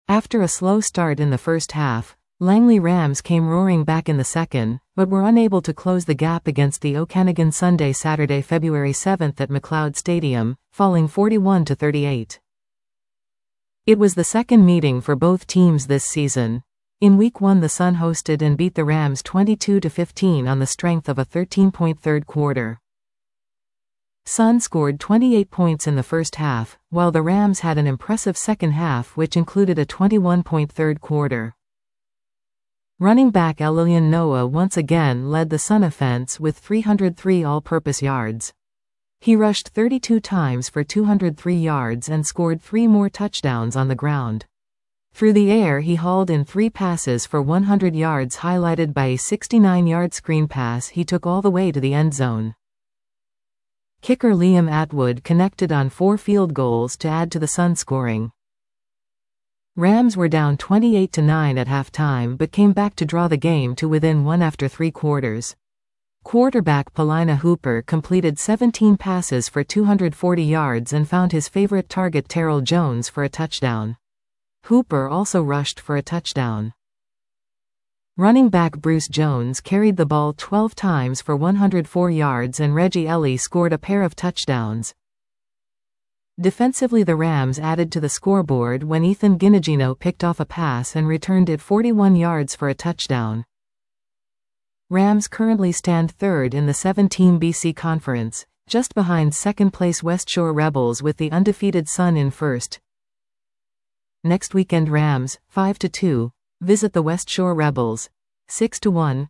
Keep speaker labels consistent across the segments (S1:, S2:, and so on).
S1: After a slow start in the first half, Langley Rams came roaring back in the second, but were unable to close the gap against the Okanagan Sunday Saturday February 7 at McLeod Stadium, falling 41-38. It was the second meeting for both teams this season. In Week 1 the Sun hosted and beat the Rams 22-15 on the strength of a 13-point third quarter. Sun scored 28 points in the first half, while the Rams had an impressive second half which included a 21-point third quarter. Running back Elilian Noah once again led the Sun offense with 303 all-purpose yards. He rushed 32 times for 203 yards and scored 3 more touchdowns on the ground. Through the air he hauled in 3 passes for 100 yards, highlighted by a 69-yard screen pass he took all the way to the end zone. Kicker Liam Atwood connected on 4 field goals to add to the Sun scoring. Rams were down 28-9 at halftime but came back to draw the game to within 1 after 3 quarters. Quarterback Paulina Hooper completed 17 passes for 240 yards and found his favorite target Terrell Jones for a touchdown. Hooper also rushed for a touchdown. Running back Bruce Jones carried the ball 12 times for 104 yards and Reggie Ellie scored a pair of touchdowns. Defensively the Rams added to the scoreboard when Ethan Ginagino picked off a pass and returned it 41 yards for a touchdown. Rams currently stand third in the 7-team BC Conference, just behind second-place West Shore Rebels with the undefeated Sun in first. Next weekend Rams, 5-2, visit the West Shore Rebels, 6-1.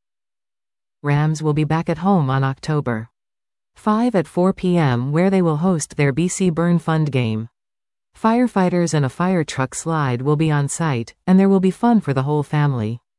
S1: Rams will be back at home on October 5 at 4 p.m. where they will host their BC Burn Fund game. Firefighters and a fire truck slide will be on site, and there will be fun for the whole family.